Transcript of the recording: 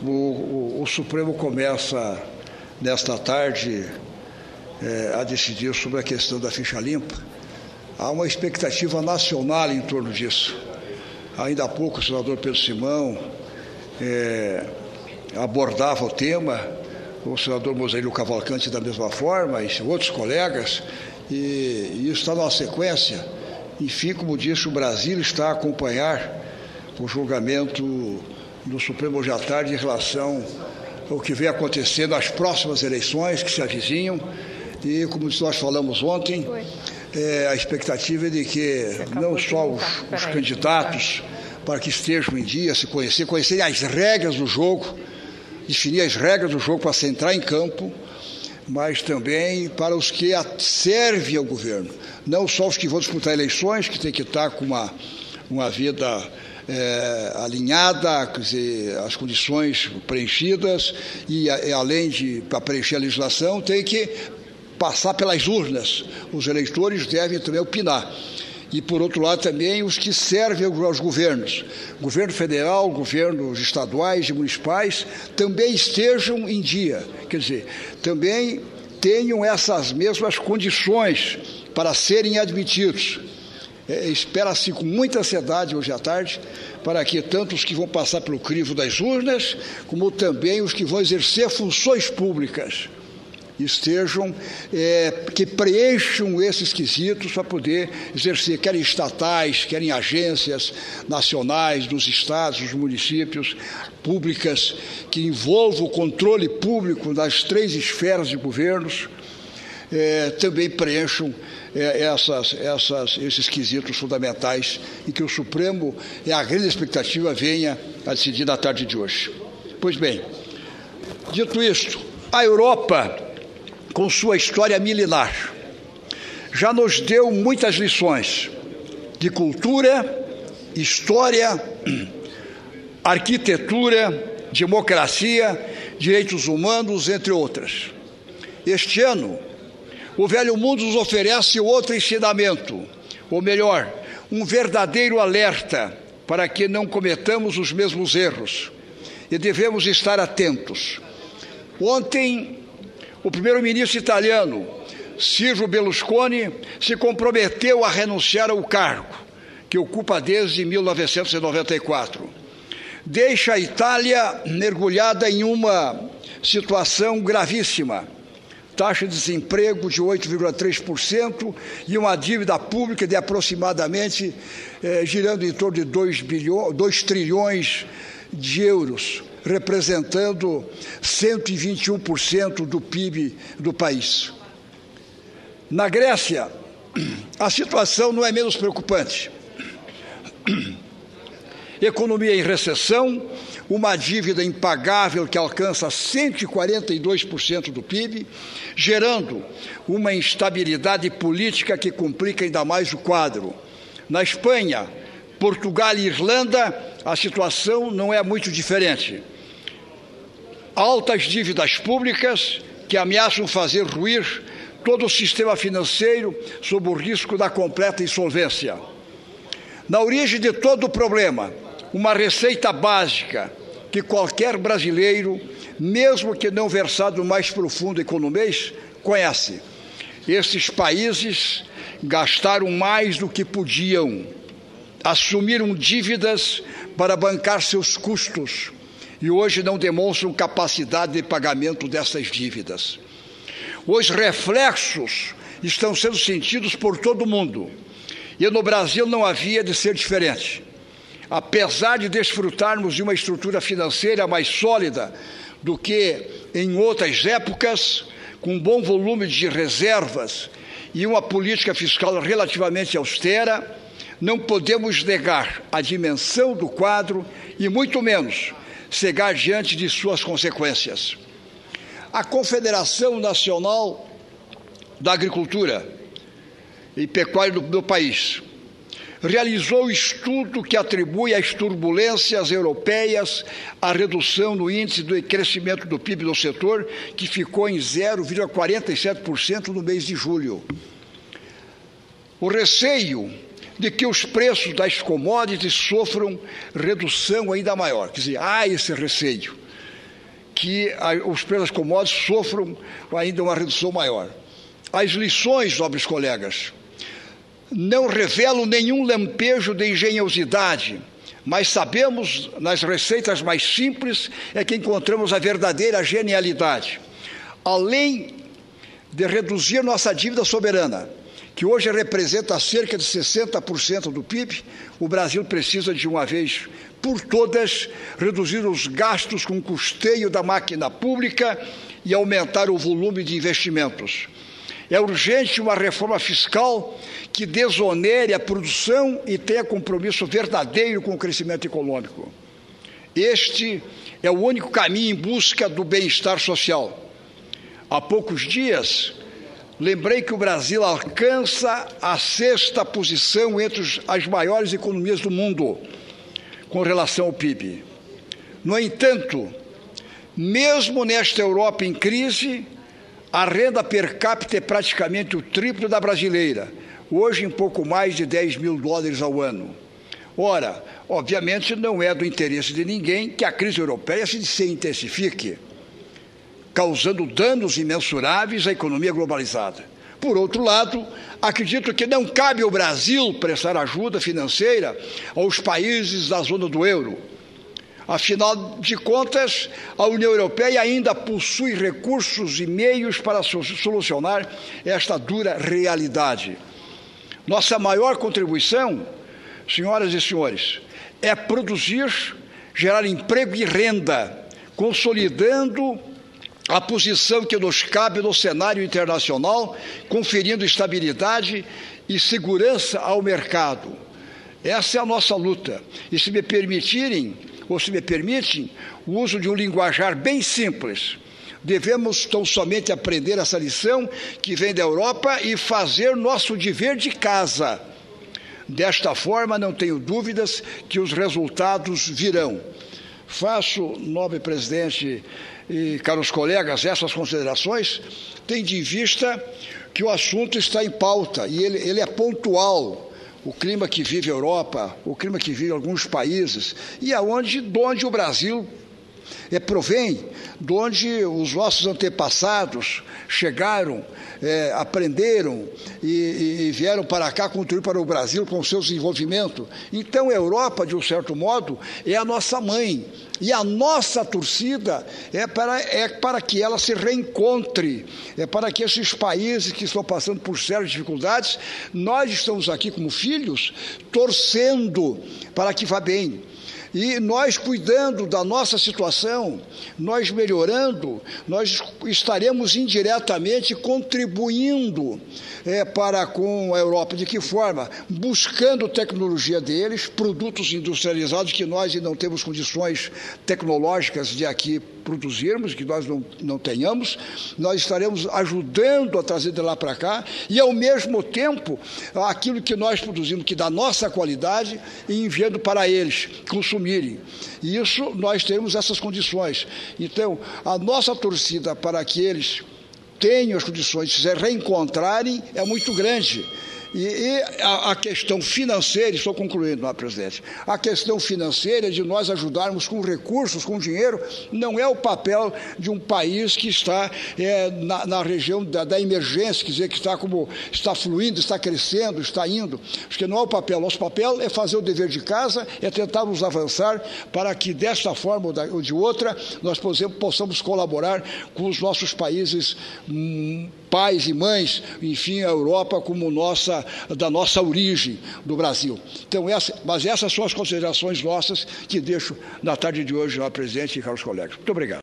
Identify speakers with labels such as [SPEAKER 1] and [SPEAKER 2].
[SPEAKER 1] o Supremo começa, nesta tarde, a decidir sobre a questão da ficha limpa. Há uma expectativa nacional em torno disso. Ainda há pouco o senador Pedro Simão abordava o tema, o senador Moselino Cavalcante da mesma forma, e outros colegas, e isso está numa sequência. Enfim, como disse, o Brasil está a acompanhar o julgamento do Supremo hoje à tarde em relação ao que vem acontecendo nas próximas eleições que se avizinham. E, como nós falamos ontem, a expectativa é de que não só os candidatos, para que estejam em dia, se conhecerem as regras do jogo, definir as regras do jogo para se entrar em campo, mas também para os que servem ao governo. Não só os que vão disputar eleições, que têm que estar com uma vida alinhada, quer dizer, as condições preenchidas, e além de para preencher a legislação, tem que passar pelas urnas. Os eleitores devem também opinar. E, por outro lado, também os que servem aos governos, governo federal, governos estaduais e municipais, também estejam em dia. Quer dizer, também tenham essas mesmas condições para serem admitidos. Espera-se com muita ansiedade hoje à tarde para que tanto os que vão passar pelo crivo das urnas, como também os que vão exercer funções públicas, estejam, que preencham esses quesitos para poder exercer, querem estatais, querem agências nacionais, dos estados, dos municípios, públicas, que envolvam o controle público das 3 esferas de governos, também preencham esses quesitos fundamentais em que o Supremo, a grande expectativa, venha a decidir na tarde de hoje. Pois bem, dito isto, a Europa, com sua história milenar, já nos deu muitas lições de cultura, história, arquitetura, democracia, direitos humanos, entre outras. Este ano, o Velho Mundo nos oferece outro ensinamento, ou melhor, um verdadeiro alerta para que não cometamos os mesmos erros, e devemos estar atentos. Ontem, o primeiro-ministro italiano, Silvio Berlusconi, se comprometeu a renunciar ao cargo, que ocupa desde 1994. Deixa a Itália mergulhada em uma situação gravíssima. Taxa de desemprego de 8,3% e uma dívida pública de aproximadamente, girando em torno de 2 trilhões de euros, representando 121% do PIB do país. Na Grécia, a situação não é menos preocupante. Economia em recessão, uma dívida impagável que alcança 142% do PIB, gerando uma instabilidade política que complica ainda mais o quadro. Na Espanha, Portugal e Irlanda, a situação não é muito diferente. Altas dívidas públicas que ameaçam fazer ruir todo o sistema financeiro sob o risco da completa insolvência. Na origem de todo o problema, uma receita básica que qualquer brasileiro, mesmo que não versado mais profundo economês, conhece. Esses países gastaram mais do que podiam, assumiram dívidas para bancar seus custos e hoje não demonstram capacidade de pagamento dessas dívidas. Os reflexos estão sendo sentidos por todo mundo e no Brasil não havia de ser diferente. Apesar de desfrutarmos de uma estrutura financeira mais sólida do que em outras épocas, com bom volume de reservas e uma política fiscal relativamente austera, não podemos negar a dimensão do quadro e, muito menos, cegar diante de suas consequências. A Confederação Nacional da Agricultura e Pecuária do país realizou estudo que atribui às turbulências europeias a redução no índice de crescimento do PIB do setor, que ficou em 0,47% no mês de julho. O receio de que os preços das commodities sofram redução ainda maior. Quer dizer, há esse receio. que os preços das commodities sofram ainda uma redução maior. As lições, nobres colegas, não revelam nenhum lampejo de engenhosidade, mas sabemos, nas receitas mais simples, é que encontramos a verdadeira genialidade. Além de reduzir nossa dívida soberana, que hoje representa cerca de 60% do PIB, o Brasil precisa, de uma vez por todas, reduzir os gastos com custeio da máquina pública e aumentar o volume de investimentos. É urgente uma reforma fiscal que desonere a produção e tenha compromisso verdadeiro com o crescimento econômico. Este é o único caminho em busca do bem-estar social. Há poucos dias, lembrei que o Brasil alcança a 6ª posição entre as maiores economias do mundo, com relação ao PIB. No entanto, mesmo nesta Europa em crise, a renda per capita é praticamente o triplo da brasileira, hoje em pouco mais de $10 mil ao ano. Ora, obviamente não é do interesse de ninguém que a crise europeia se intensifique, causando danos imensuráveis à economia globalizada. Por outro lado, acredito que não cabe ao Brasil prestar ajuda financeira aos países da zona do euro. Afinal de contas, a União Europeia ainda possui recursos e meios para solucionar esta dura realidade. Nossa maior contribuição, senhoras e senhores, é produzir, gerar emprego e renda, consolidando a posição que nos cabe no cenário internacional, conferindo estabilidade e segurança ao mercado. Essa é a nossa luta. E se me permitem o uso de um linguajar bem simples, devemos tão somente aprender essa lição que vem da Europa e fazer nosso dever de casa. Desta forma, não tenho dúvidas que os resultados virão. Faço, nobre presidente e caros colegas, essas considerações, tendo em vista que o assunto está em pauta e ele é pontual. O clima que vive a Europa, o clima que vive alguns países, e de onde o Brasil provém, de onde os nossos antepassados chegaram, aprenderam e vieram para cá contribuir para o Brasil com o seu desenvolvimento. Então a Europa, de um certo modo, é a nossa mãe. E a nossa torcida é para que ela se reencontre, é para que esses países que estão passando por sérias dificuldades, nós estamos aqui como filhos, torcendo para que vá bem. E nós cuidando da nossa situação, nós melhorando, nós estaremos indiretamente contribuindo para com a Europa. De que forma? Buscando tecnologia deles, produtos industrializados que nós não temos condições tecnológicas de aqui produzirmos, que nós não tenhamos, nós estaremos ajudando a trazer de lá para cá e, ao mesmo tempo, aquilo que nós produzimos, que dá nossa qualidade, e enviando para eles consumirem. E isso, nós temos essas condições. Então, a nossa torcida para que eles tenham as condições de se reencontrarem é muito grande. E a questão financeira, estou concluindo, presidente, a questão financeira de nós ajudarmos com recursos, com dinheiro, não é o papel de um país que está na região da emergência, quer dizer, que está fluindo, está crescendo, está indo. Acho que não é o papel. Nosso papel é fazer o dever de casa, é tentarmos avançar para que, desta forma ou de outra, nós possamos colaborar com os nossos países pais e mães, enfim, a Europa como da nossa origem, do Brasil. Então, mas essas são as considerações nossas que deixo na tarde de hoje, presidente e caros colegas. Muito obrigado.